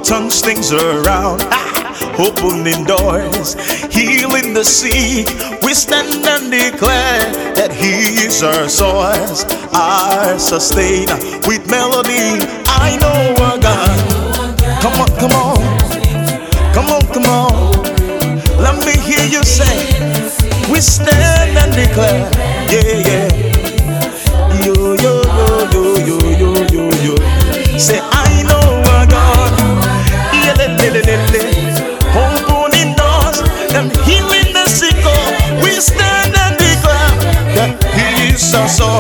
turns things around, opening doors, healing the sick. We stand and declare that He is our source, our sustainer. With melody, I know our God. Come on, come on, come on, come on. Let me hear you say, we stand and declare, yeah, yeah. Yo, yo, yo, yo, yo, yo, yo, yo. Say, I know our God. Yeah, le, le, le, le, le. Opening doors and healing the sick. We stand and declare that He is our source.